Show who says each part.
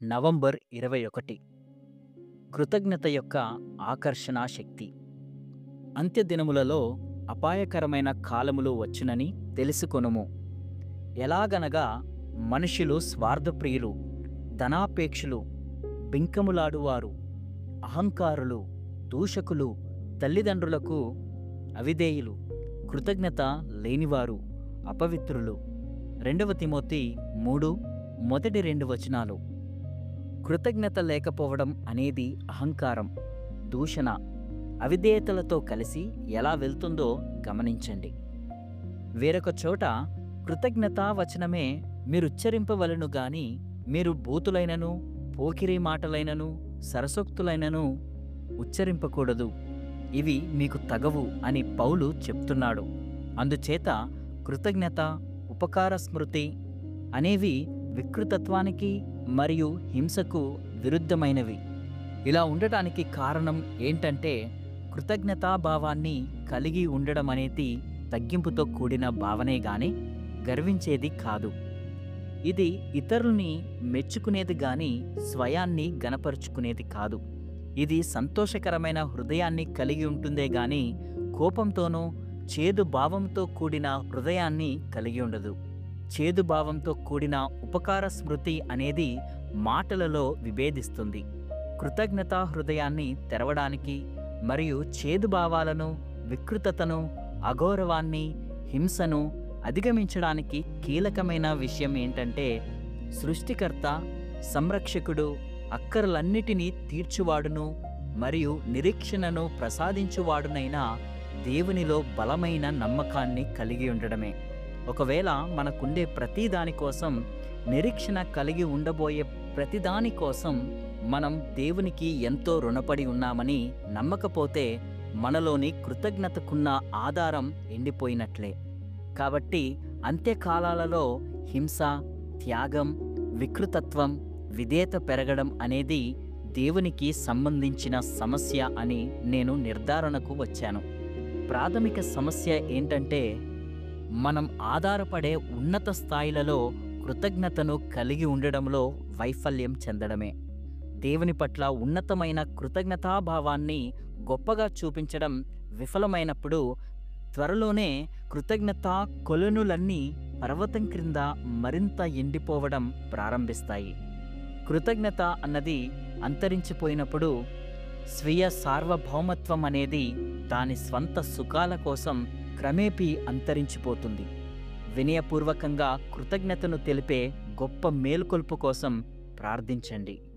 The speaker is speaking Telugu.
Speaker 1: నవంబర్ 21 కృతజ్ఞత యొక్క ఆకర్షణ శక్తి. అంత్యదినములలో అపాయకరమైన కాలములు వచ్చునని తెలుసుకొనుము. ఎలాగనగా మనుషులు స్వార్థప్రియులు, ధనాపేక్షులు, బింకములాడువారు, అహంకారులు, దూషకులు, తల్లిదండ్రులకు అవిధేయులు, కృతజ్ఞత లేనివారు, అపవిత్రులు. 2 తిమోతి 3 మొదటి 2 వచనాలు. కృతజ్ఞత లేకపోవడం అనేది అహంకారం, దూషణ, అవిధేయతలతో కలిసి ఎలా వెళ్తుందో గమనించండి. వేరొక చోట కృతజ్ఞతా వచనమే మీరుచ్చరింపవలెను గాని మీరు బూతులైనను, పోకిరీ మాటలైనను, సరసోక్తులైనను ఉచ్చరింపకూడదు, ఇవి మీకు తగవు అని పౌలు చెప్తున్నాడు. అందుచేత కృతజ్ఞత, ఉపకార స్మృతి అనేవి వికృతత్వానికి మరియు హింసకు విరుద్ధమైనవి. ఇలా ఉండటానికి కారణం ఏంటంటే కృతజ్ఞతాభావాన్ని కలిగి ఉండడం అనేది తగ్గింపుతో కూడిన భావనే గాని గర్వించేది కాదు. ఇది ఇతరుల్ని మెచ్చుకునేది గాని స్వయాన్ని గనపరుచుకునేది కాదు. ఇది సంతోషకరమైన హృదయాన్ని కలిగి ఉంటుందే గాని కోపంతోనూ చేదు భావంతో కూడిన హృదయాన్ని కలిగి ఉండదు. చేదు భావంతో కూడిన ఉపకార స్మృతి అనేది మాటలలో విభేదిస్తుంది. కృతజ్ఞతా హృదయాన్ని తెరవడానికి మరియు చేదు భావాలను, వికృతతను, అగౌరవాన్ని, హింసను అధిగమించడానికి కీలకమైన విషయం ఏంటంటే సృష్టికర్త, సంరక్షకుడు, అక్కరలన్నిటినీ తీర్చువాడును మరియు నిరీక్షణను ప్రసాదించువాడునైన దేవునిలో బలమైన నమ్మకాన్ని కలిగి ఉండడమే. ఒకవేళ మనకుండే ప్రతిదానికోసం, నిరీక్షణ కలిగి ఉండబోయే ప్రతిదానికోసం మనం దేవునికి ఎంతో రుణపడి ఉన్నామని నమ్మకపోతే మనలోని కృతజ్ఞతకున్న ఆధారం ఎండిపోయినట్లే. కాబట్టి అంత్యకాలాలలో హింస, త్యాగం, వికృతత్వం, విధేయత పెరగడం అనేది దేవునికి సంబంధించిన సమస్య అని నేను నిర్ధారణకు వచ్చాను. ప్రాథమిక సమస్య ఏంటంటే మనం ఆధారపడే ఉన్నత స్థాయిలలో కృతజ్ఞతను కలిగి ఉండడంలో వైఫల్యం చెందడమే. దేవుని పట్ల ఉన్నతమైన కృతజ్ఞతాభావాన్ని గొప్పగా చూపించడం విఫలమైనప్పుడు త్వరలోనే కృతజ్ఞతా కొలనులన్నీ పర్వతం క్రింద మరింత ఎండిపోవడం ప్రారంభిస్తాయి. కృతజ్ఞత అన్నది అంతరించిపోయినప్పుడు స్వీయ సార్వభౌమత్వం అనేది దాని స్వంత సుఖాల కోసం క్రమేపీ అంతరించిపోతుంది. వినయపూర్వకంగా కృతజ్ఞతను తెలిపే గొప్ప మేలుకొల్పు కోసం ప్రార్థించండి.